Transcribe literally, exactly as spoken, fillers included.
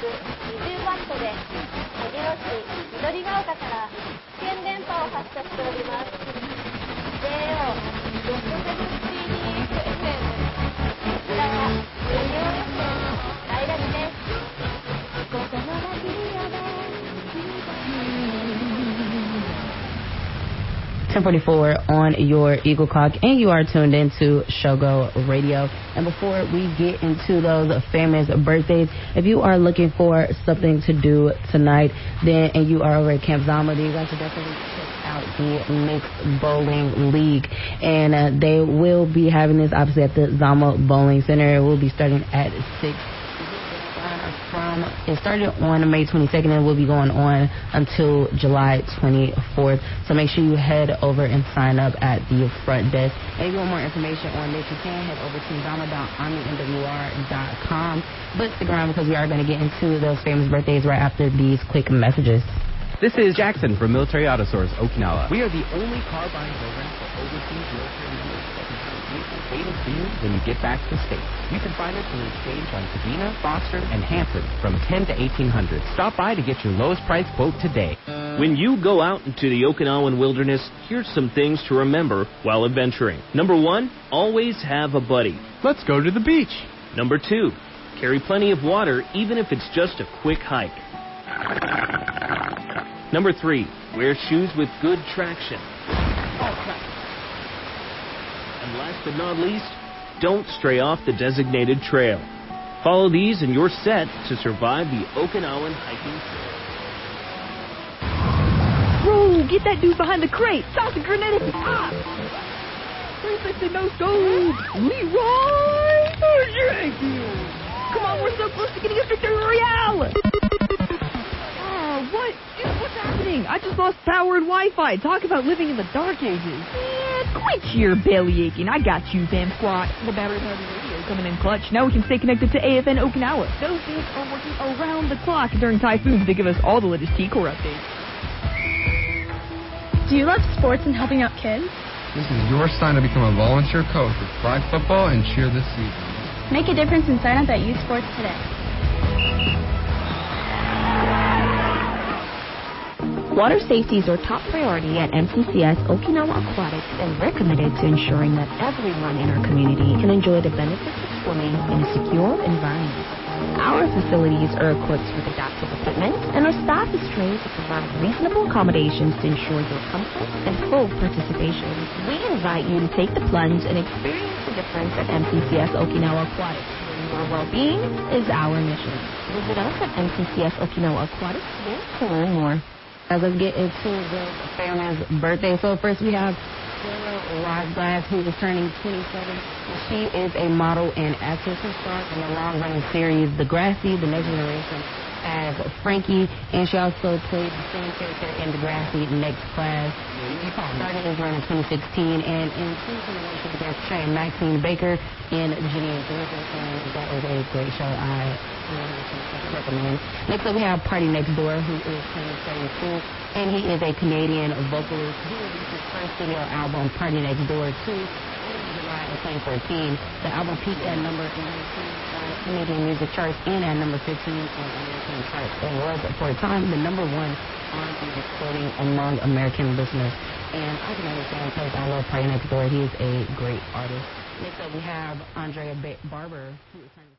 にじゅうワットで小城市緑ヶ丘から試験電波を発射しております。 ジェイオーろくじゅうなな ティーディーエフエム こちらはラジオエフエム大ラジです。ここのラジオで ten forty-four on your Eagle Clock, and you are tuned into Shogo Radio. And before we get into those famous birthdays, if you are looking for something to do tonight, then and you are over at Camp Zama, then you guys should definitely check out the Mixed Bowling League. And uh, they will be having this obviously at the Zama Bowling Center. It will be starting at six. From it started on May twenty-second and will be going on until July twenty-fourth. So make sure you head over and sign up at the front desk. And if you want more information on this, you can head over to zama dot army n w r dot com. But stick around because we are going to get into those famous birthdays right after these quick messages. This is Jackson from Military Auto Source, Okinawa. We are the only car buying program for overseas military units that can have vehicles waiting for you when you get back to the States. You can find us in exchange on Sabina, Foster, and Hampton from ten to eighteen hundred. Stop by to get your lowest price quote today. When you go out into the Okinawan wilderness, here's some things to remember while adventuring. Number one, always have a buddy. Let's go to the beach. Number two, carry plenty of water even if it's just a quick hike. Number three, wear shoes with good traction. And last but not least, don't stray off the designated trail. Follow these and you're set to survive the Okinawan hiking trail. Whoa, get that dude behind the crate. Toss a grenade at the top. three sixty no scope. Leroy Jenkins. Come on, we're so close to getting a victory royale. Oh, what? Dude, what's happening? I just lost power and Wi-Fi. Talk about living in the dark ages. Man, quit your belly aching. I got you, fam squad. The battery powered radio coming in clutch. Now we can stay connected to A F N Okinawa. Those things are working around the clock during typhoons to give us all the latest T-Core updates. Do you love sports and helping out kids? This is your sign to become a volunteer coach with flag football and cheer this season. Make a difference and sign up at Youth Sports today. Water safety is our top priority at M C C S Okinawa Aquatics, and we're committed to ensuring that everyone in our community can enjoy the benefits of swimming in a secure environment. Our facilities are equipped with adaptive equipment, and our staff is trained to provide reasonable accommodations to ensure your comfort and full participation. We invite you to take the plunge and experience the difference at M C C S Okinawa Aquatics. Your well-being is our mission. Visit us at M C C S Okinawa Aquatics today to learn more. As let's get into the famous birthday. So first we have Sarah Rosglass, who is turning twenty-seven. She is a model and actress who stars in the long-running series Degrassi, The Next Generation, as Frankie, and she also played the same character in Degrassi Next Class. Started as run in twenty sixteen, and in twenty twenty-one she began portraying Maxine Baker in Ginny and Georgia, and that was a great show. I recommend. Next up we have Party Next Door, who is turning thirty-two, and he is a Canadian vocalist. He released his first studio album, Party Next Door two, in July of twenty fourteen. The album peaked at number nineteen on Canadian music charts and at number fifteen on American charts, and was for a time the number one on the recording among American listeners. And I can understand because I love Party Next Door. He is a great artist. Next up we have Andrea ba- Barber, who is turning